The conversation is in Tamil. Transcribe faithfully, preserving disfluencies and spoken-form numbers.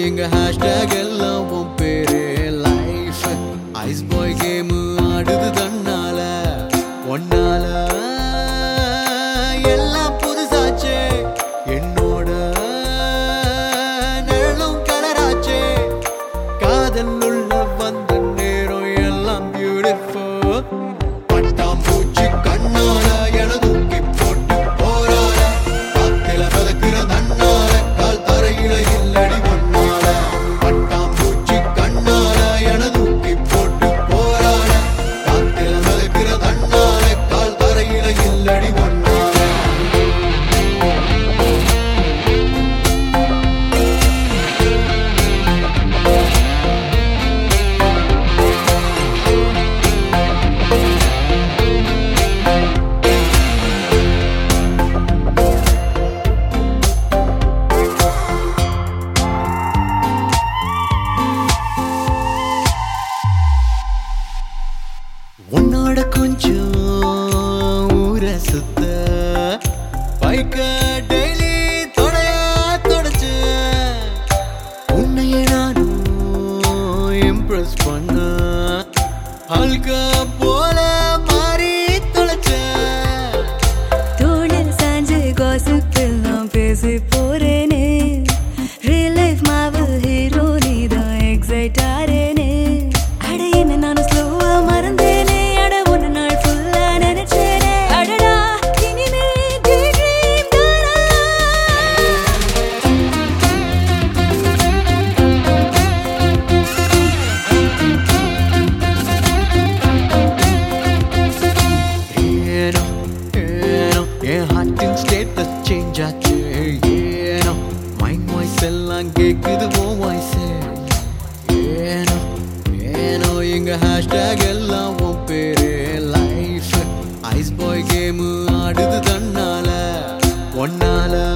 எங்க ஹேஷ்டேக் எல்லாம் உன் பேரே லைஃப். ஐஸ் பாய் கேம் ஆடுது தன்னால ஒன்னால எல்லாம் புதுசாச்சே. என்னோட நிழலும் கலராச்சே. காதல் உள்ள வந்த நேரம் எல்லாம் பியூட்டிஃபுல். பட்டாம்பூச்சி கண்ணால என தூக்கி போட்டு போராட காத்தில மிதக்கிற தன்னால கால் தரையில இல்லடி ஒன்னால. பட்டாம்பூச்சி கண்ணால என தூக்கி போட்டு போராட காத்தில மிதக்கிற தன்னால கால் தரையில இல்லடி ஒன்னால. உன்னோட கொஞ்சம் ஊர சுத்த பைக்க டெய்லி தொடையா தொடச்சு உன்னைய நானும் இம்ப்ரெஸ் பண்ண அல்கா போல மாறி தொலைச்ச. தோளில் சாஞ்சு gossip எல்லாம் பேசி போறேனே. Real life மாவல் ஹீரோ நீதான் எக்ஸைட் ஆறேனே. அட என்ன நானும் ஸ்லோவா மறந்தேனே. அட ஒரு நாள் ஃபுல்லா நினைச்சேனே. அடடா இனிமே daydream தானா. ஏனோ ஏனோ என் ஹார்ட்டின் ஸ்டேட்டஸ் சேஞ்ச் ஆச்சு. ஏனோ மைண்ட் வாய்ஸ் எல்லாம் கேக்குது உன் வாய்ஸே. ஏனோ ஏனோ எங்க ஹேஷ்டேக் எல்லாம் உன் பேரே லைஃப். ஐஸ் பாய் கேம் ஆடுது தன்னால ஒன்னால